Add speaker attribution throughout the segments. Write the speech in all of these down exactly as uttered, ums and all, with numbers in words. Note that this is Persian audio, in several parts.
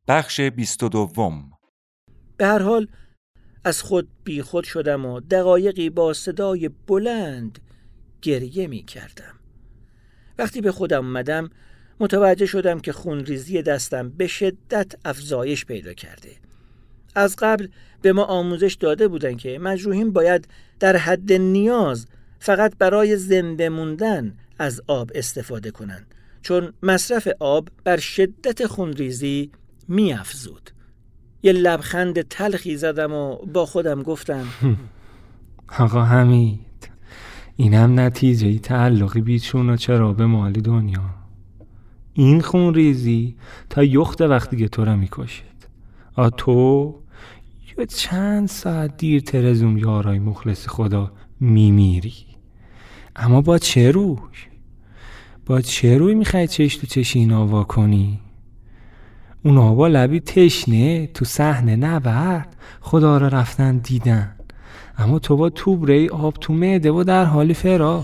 Speaker 1: بخش بیست و دوم.
Speaker 2: به هر حال از خود بی خود شدم و دقایقی با صدای بلند گریه می کردم. وقتی به خودم اومدم متوجه شدم که خونریزی دستم به شدت افزایش پیدا کرده. از قبل به ما آموزش داده بودن که مجروحین باید در حد نیاز فقط برای زنده موندن از آب استفاده کنند، چون مصرف آب بر شدت خونریزی می افزود. یه لبخند تلخی زدم و با خودم گفتم
Speaker 3: آقا حمید، اینم نتیجه تعلقی بیچون و چرا به مال دنیا. این خونریزی تا یخت وقتی که تو را میکشید. آ تو یا چند ساعت دیرتر از اون یارای مخلص خدا میمیری. اما با چه روی؟ با چه روی میخوای چش تو چش این آوا کنی؟ اون آوا لبی تشنه تو صحنه نبرد خدا را رفتن دیدن، اما تو با توبره آب تو معده و در حال فرار.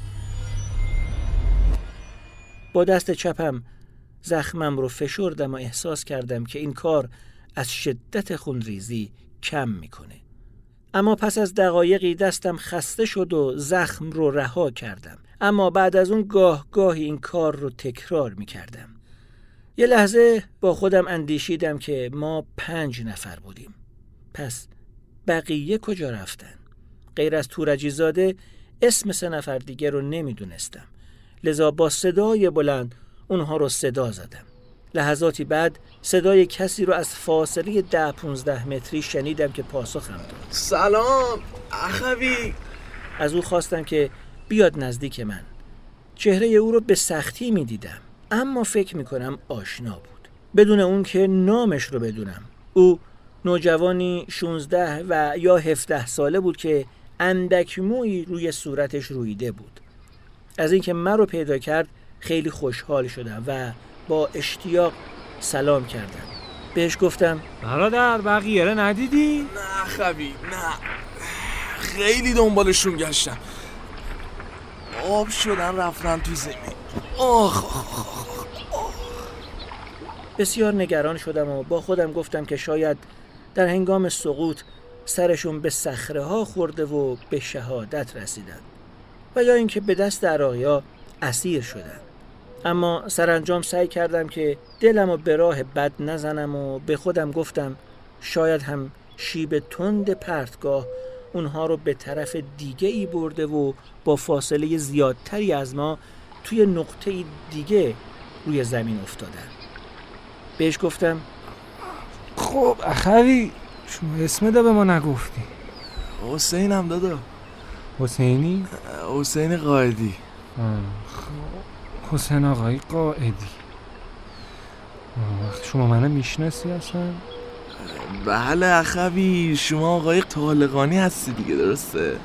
Speaker 2: با دست چپم زخمم رو فشردم و احساس کردم که این کار از شدت خونریزی کم میکنه. اما پس از دقایقی دستم خسته شد و زخم رو رها کردم. اما بعد از اون گاه گاهی این کار رو تکرار میکردم. یه لحظه با خودم اندیشیدم که ما پنج نفر بودیم. پس بقیه کجا رفتن؟ غیر از تورجی زاده اسم سه نفر دیگه رو نمیدونستم. لذا با صدای بلند اونها رو صدا زدم. لحظاتی بعد صدای کسی رو از فاصله ده پونزده متری شنیدم که پاسخم داد.
Speaker 4: سلام اخوی.
Speaker 2: از او خواستم که بیاد نزدیک من. چهره او رو به سختی می دیدم، اما فکر می کنم آشنا بود، بدون اون که نامش رو بدونم. او نوجوانی شانزده و یا هفده ساله بود که اندک مویی روی صورتش رویده بود. از اینکه من رو پیدا کرد خیلی خوشحال شدم و با اشتیاق سلام کردم. بهش گفتم
Speaker 3: برادر بقیه رو ندیدی؟
Speaker 4: نه اخوی نه، خیلی دنبالشون گشتم، آب شدن رفتن تو زمین. آخ آخ آخ آخ.
Speaker 2: بسیار نگران شدم و با خودم گفتم که شاید در هنگام سقوط سرشون به صخره ها خورده و به شهادت رسیدن و یا اینکه به دست عراقی‌ها اسیر شدن. اما سرانجام سعی کردم که دلمو به راه بد نزنم و به خودم گفتم شاید هم شیب تند پرتگاه اونها رو به طرف دیگه ای برده و با فاصله زیادتری از ما توی نقطه دیگه روی زمین افتادن. بهش گفتم
Speaker 3: خب اخوی شما اسم دا به ما نگفتی؟
Speaker 4: حسینم دادا.
Speaker 3: حسینی؟
Speaker 4: حسین قائدی.
Speaker 3: حسین آقای قائدی. شما منو میشناسی اصلا؟
Speaker 4: بله اخوی، شما آقای طالقانی هستی دیگه، درسته؟ بله.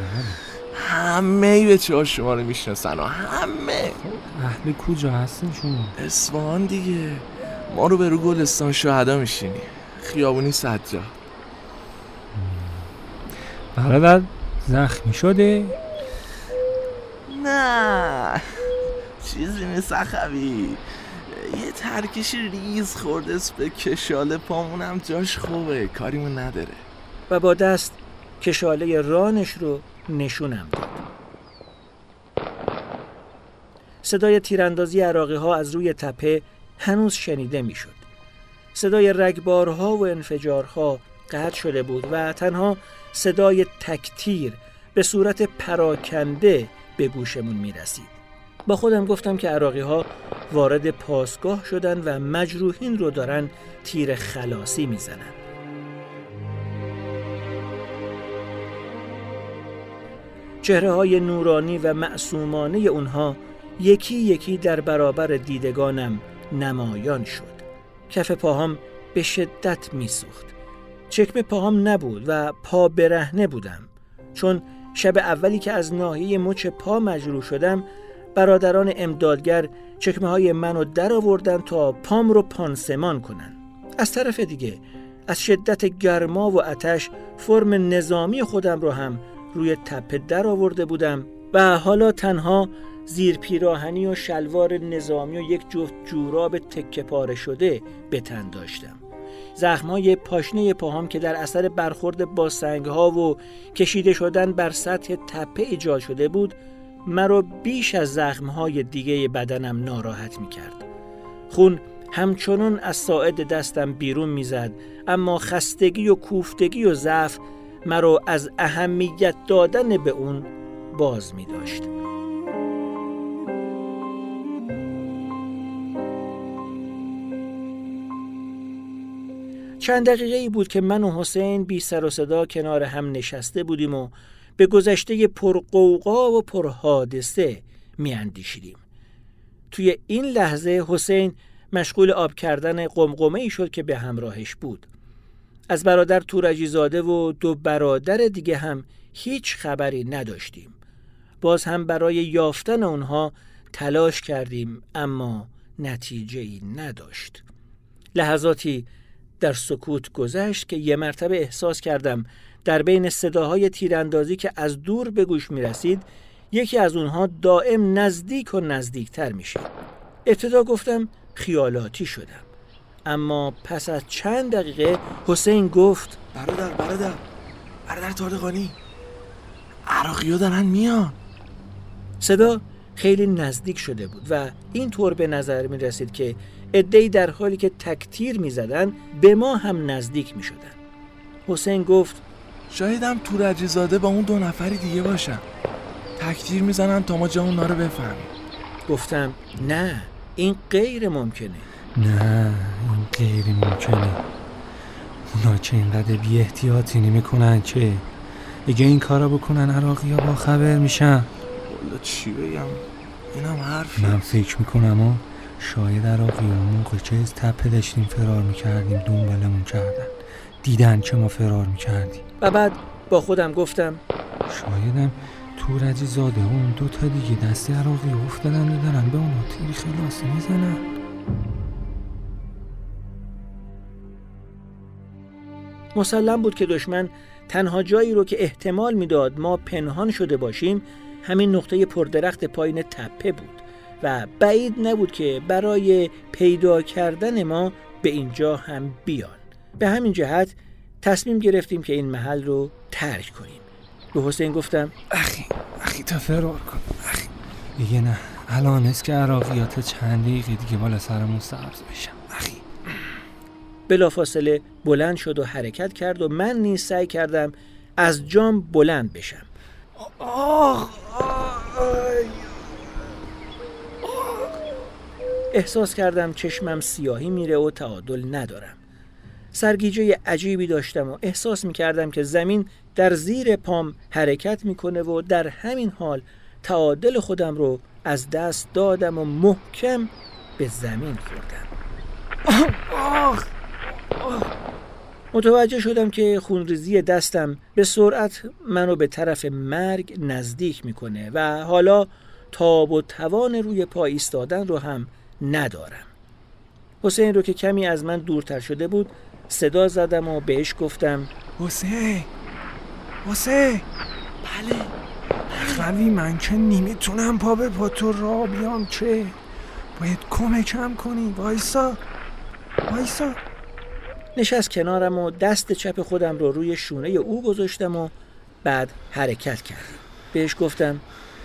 Speaker 4: همه بچه‌ها شما رو میشناسن و همه.
Speaker 3: اهل کجا هستین شما؟
Speaker 4: اصفهان دیگه. ما رو به رو گلستان شهدا میشینی، خیابونی سجاد.
Speaker 3: برادر زخمی شده؟
Speaker 4: نه چیزی نیست اخوی، یه ترکش ریز خورده به کشاله پامونم، جاش خوبه، کاریمون نداره.
Speaker 2: و با دست کشاله رانش رو نشونم داد. صدای تیراندازی عراقی ها از روی تپه هنوز شنیده می شد. صدای رگبارها و انفجارها قطع شده بود و تنها صدای تکتیر به صورت پراکنده به گوشمون می رسید. با خودم گفتم که عراقی ها وارد پاسگاه شدن و مجروحین رو دارن تیر خلاصی می زنن. چهره های نورانی و معصومانه اونها یکی یکی در برابر دیدگانم نمایان شد. کف پاهام به شدت می سوخت. چکمه پاهام نبود و پا برهنه بودم، چون شب اولی که از ناحیه مچ پا مجروح شدم برادران امدادگر چکمه های منو در آوردن تا پام رو پانسمان کنن. از طرف دیگه از شدت گرما و آتش فرم نظامی خودم رو هم روی تپه در آورده بودم و حالا تنها زیر پیراهنی و شلوار نظامی و یک جفت جوراب تکه پاره شده به تن داشتم. زخم‌های پاشنه پاهام که در اثر برخورد با سنگ‌ها و کشیده شدن بر سطح تپه ایجاد شده بود مرا بیش از زخم‌های دیگه بدنم ناراحت می‌کرد. خون همچنان از ساعد دستم بیرون می‌زد، اما خستگی و کوفتگی و ضعف مرا از اهمیت دادن به اون باز می‌داشت. چند دقیقه‌ای بود که من و حسین بی سر و صدا کنار هم نشسته بودیم و به گذشته پرقوقا و پرحادثه می‌اندیشیدیم. توی این لحظه حسین مشغول آب کردن قمقمه‌ای شد که به همراهش بود. از برادر تورجی زاده و دو برادر دیگه هم هیچ خبری نداشتیم. باز هم برای یافتن اونها تلاش کردیم، اما نتیجه‌ای نداشت. لحظاتی در سکوت گذشت که یه مرتبه احساس کردم در بین صداهای تیراندازی که از دور به گوش می رسید یکی از اونها دائم نزدیک و نزدیکتر میشه. ابتدا گفتم خیالاتی شدم، اما پس از چند دقیقه حسین گفت
Speaker 4: برادر برادر برادر طارقانی، عراقی‌ها دارن میان.
Speaker 2: صدا خیلی نزدیک شده بود و این طور به نظر می رسید که عده‌ای در حالی که تکتیر می زدن به ما هم نزدیک می شدن. حسین گفت
Speaker 4: شایدم تورجی زاده با اون دو نفری دیگه باشن، تکتیر می زنن تا ما جا اونا رو بفهمیم.
Speaker 2: گفتم نه، این غیر ممکنه.
Speaker 3: نه، این غیر ممکنه. اونا چه اینقدر بی احتیاطی نمی کنن که اگه این کارا بکنن عراقی ها با خبر میشن.
Speaker 4: والا چی بگم، اینم حرفی.
Speaker 3: من فکر میکنم ها شاید عراقی ها موقع که از تپه داشتیم فرار میکردیم دنبالمون کردن، دیدن که ما فرار میکردیم.
Speaker 2: و بعد با خودم گفتم
Speaker 3: شایدم تورجی زاده و اون دو تا دیگه دست عراقی ها افتادن و دارن به اونا تیر خلاصی میزنن.
Speaker 2: مسلم بود که دشمن تنها جایی رو که احتمال میداد ما پنهان شده باشیم همین نقطه پردرخت پایین تپه بود و بعید نبود که برای پیدا کردن ما به اینجا هم بیان. به همین جهت تصمیم گرفتیم که این محل رو ترک کنیم. به حسین گفتم
Speaker 3: اخی اخی تا فرار کن اخی. دیگه نه، الان است که عراقیات چند دقیقه دیگه بالا سرمون سبز بشم اخی.
Speaker 2: بلافاصله بلند شد و حرکت کرد و من نیز سعی کردم از جام بلند بشم.
Speaker 4: آه
Speaker 2: احساس کردم چشمم سیاهی میره و تعادل ندارم. سرگیجه عجیبی داشتم و احساس میکردم که زمین در زیر پام حرکت میکنه و در همین حال تعادل خودم رو از دست دادم و محکم به زمین خوردم.
Speaker 4: آه
Speaker 2: متوجه شدم که خونریزی دستم به سرعت منو به طرف مرگ نزدیک میکنه و حالا تاب و توان روی پا ایستادن رو هم ندارم. حسین رو که کمی از من دورتر شده بود صدا زدم و بهش گفتم
Speaker 4: حسین حسین بله
Speaker 3: خوی من که نمیتونم پا به پا تو را بیام، که باید کمکم کنی. وایسا وایسا.
Speaker 2: نشست کنارم و دست چپ خودم رو روی شونه او گذاشتم و بعد حرکت کردم. بهش گفتم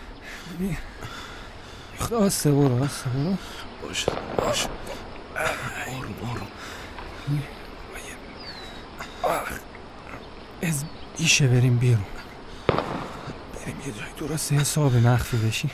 Speaker 3: آسته برو آسته برو.
Speaker 4: باشه باشه آروم آروم.
Speaker 3: از ایشه بریم بیرون، بریم یه جای درست حساب مخفی بشیم.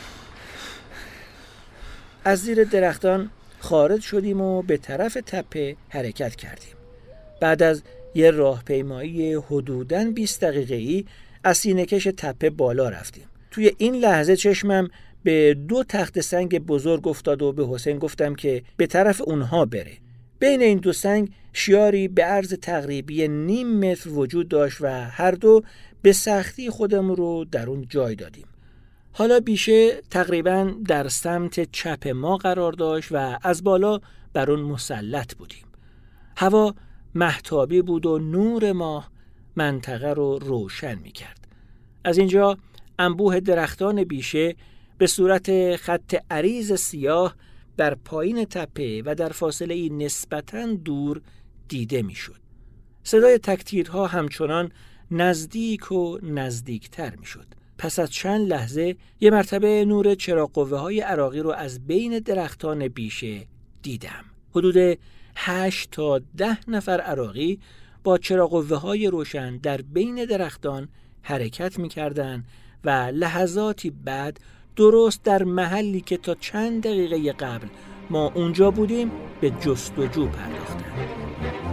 Speaker 2: از زیر درختان خارج شدیم و به طرف تپه حرکت کردیم. بعد از یه راهپیمایی حدوداً بیست دقیقه‌ای از سینه‌کش تپه بالا رفتیم. توی این لحظه چشمم به دو تخت سنگ بزرگ افتاد و به حسین گفتم که به طرف اونها بره. بین این دو سنگ شیاری به عرض تقریبی نیم متر وجود داشت و هر دو به سختی خودمون رو در اون جای دادیم. حالا بیشه تقریباً در سمت چپ ما قرار داشت و از بالا بر اون مسلط بودیم. هوا مهتابی بود و نور ماه منطقه رو روشن می کرد. از اینجا انبوه درختان بیشه به صورت خط عریض سیاه در پایین تپه و در فاصله نسبتاً دور دیده میشد. صدای تکتیرها همچنان نزدیک و نزدیکتر میشد. پس از چند لحظه یه مرتبه نور چراغ قوه های عراقی رو از بین درختان بیشه دیدم. حدود هشت تا ده نفر عراقی با چراغ قوه های روشن در بین درختان حرکت میکردن و لحظاتی بعد درست در محلی که تا چند دقیقه قبل ما اونجا بودیم به جستجو پرداختن.